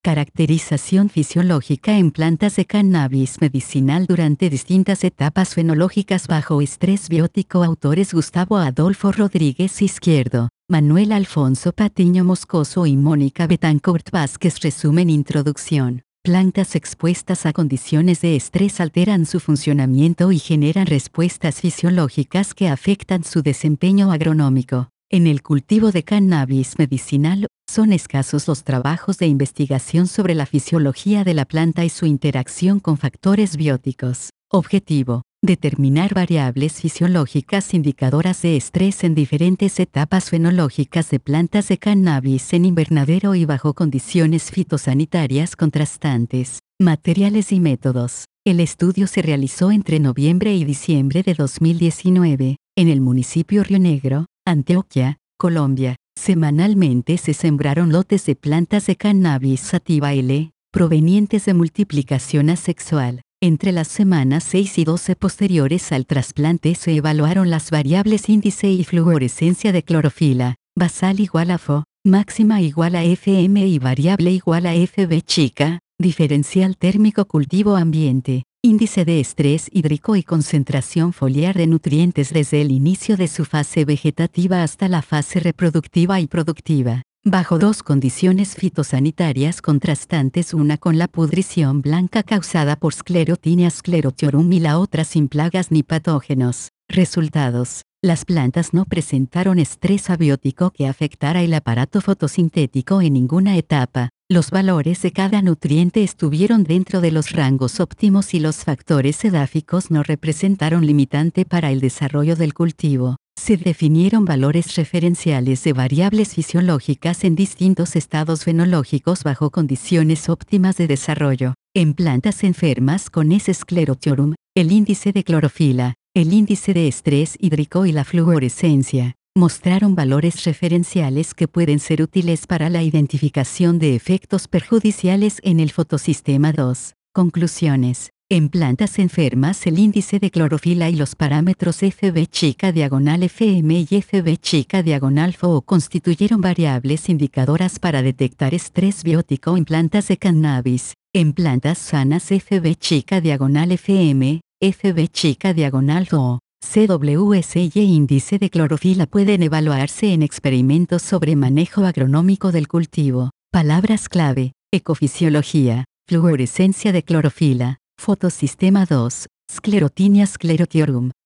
Caracterización fisiológica en plantas de cannabis medicinal durante distintas etapas fenológicas bajo estrés biótico. Autores Gustavo Adolfo Rodríguez Izquierdo, Manuel Alfonso Patiño Moscoso y Mónica Betancourt Vázquez. Resumen. Introducción. Plantas expuestas a condiciones de estrés alteran su funcionamiento y generan respuestas fisiológicas que afectan su desempeño agronómico. En el cultivo de cannabis medicinal, son escasos los trabajos de investigación sobre la fisiología de la planta y su interacción con factores bióticos. Objetivo: determinar variables fisiológicas indicadoras de estrés en diferentes etapas fenológicas de plantas de cannabis en invernadero y bajo condiciones fitosanitarias contrastantes. Materiales y métodos. El estudio se realizó entre noviembre y diciembre de 2019, en el municipio Río Negro, Antioquia, Colombia. Semanalmente se sembraron lotes de plantas de cannabis sativa L, provenientes de multiplicación asexual. Entre las semanas 6 y 12 posteriores al trasplante se evaluaron las variables índice y fluorescencia de clorofila, basal igual a FO, máxima igual a FM y variable igual a FB chica, diferencial térmico cultivo ambiente, índice de estrés hídrico y concentración foliar de nutrientes desde el inicio de su fase vegetativa hasta la fase reproductiva y productiva, bajo dos condiciones fitosanitarias contrastantes, una con la pudrición blanca causada por Sclerotinia sclerotiorум y la otra sin plagas ni patógenos. Resultados: las plantas no presentaron estrés abiótico que afectara el aparato fotosintético en ninguna etapa. Los valores de cada nutriente estuvieron dentro de los rangos óptimos y los factores edáficos no representaron limitante para el desarrollo del cultivo. Se definieron valores referenciales de variables fisiológicas en distintos estados fenológicos bajo condiciones óptimas de desarrollo. En plantas enfermas con S. sclerotiorум, el índice de clorofila, el índice de estrés hídrico y la fluorescencia mostraron valores referenciales que pueden ser útiles para la identificación de efectos perjudiciales en el fotosistema. 2. Conclusiones. En plantas enfermas el índice de clorofila y los parámetros FB chica diagonal FM y FB chica diagonal FO constituyeron variables indicadoras para detectar estrés biótico en plantas de cannabis. En plantas sanas FB chica diagonal FM, FB chica diagonal FO, CWS y índice de clorofila pueden evaluarse en experimentos sobre manejo agronómico del cultivo. Palabras clave: ecofisiología, fluorescencia de clorofila, fotosistema. 2. Sclerotinia sclerotiorум,